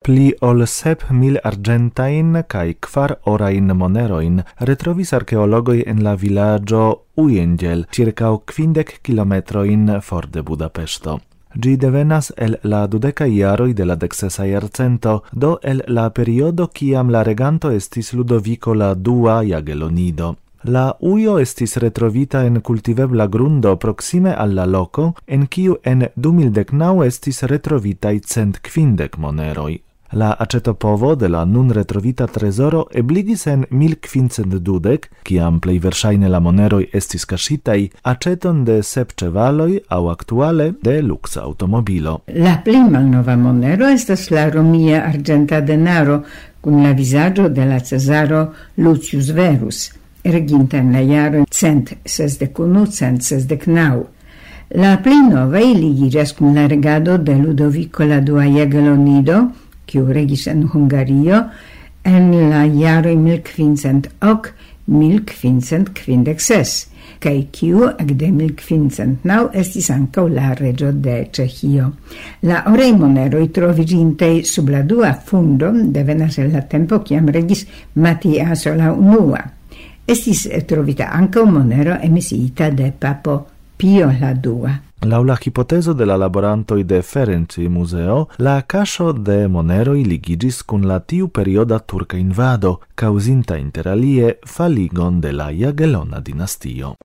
Pli ol 7,000 argentain kai 4 orain moneroin retrovis archeologoi en la villaggio Ujędziel, circa 50 kilometroin for de Budapesto. Gi devenas el la 20 jaroj de la 16 jarcento, do el la periodo kiam la reganto estis Ludovico la II Jagelonido. La ujo estis retrovita en cultivebla grundo proxime alla loco, en kiu en 2019 estis retrovitaj 150 moneroj. La acetopovo de la nun retrovita tresoro ebligis en 1520, kiam plej verŝajne la moneroj estis kaŝitaj, aceton de 7 ĉevaloj aŭ aktuale de luksa aŭtomobilo. La plej malnova monero estas la romia arĝenta denaro kun la vizaĝo de la cezaro Lucius Verus, reginta en la jaro 161-169. La plej novaj ligiĝas kun la regado de Ludovico la II Jagelonido, kiu regis en Hungario en la jaroj 1508-1556, kaj kiu ekde 1509 estis ankaŭ la reĝo de Ĉeĥio. La oraj moneroj troviĝintaj sub la dua fundo devenas el la tempo kiam regis Matiaso la unua. Estis trovita ankaŭ monero emisiita de papo Pio la II. Laŭ la hipotezo de la laborantoj de Ferenci Museo, la kaŝo de moneroj ligiĝis kun la tiu perioda turka invado, kaŭzinta interalie faligon de la Jagelona dinastio.